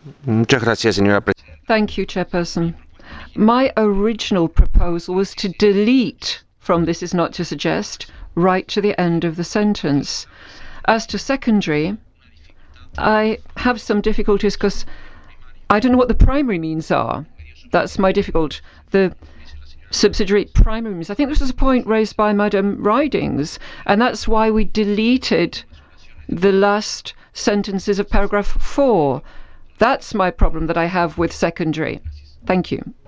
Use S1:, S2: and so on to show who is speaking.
S1: Thank you, Chairperson. My original proposal was to delete from "This is not to suggest" right to the end of the sentence. As to secondary, I have some difficulties because I don't know what the primary means are. That's my difficult. The subsidiary primary means. I think this was a point raised by Madam Ridings, and that's why we deleted the last sentences of paragraph 4. That's my problem that I have with secondary. Thank you.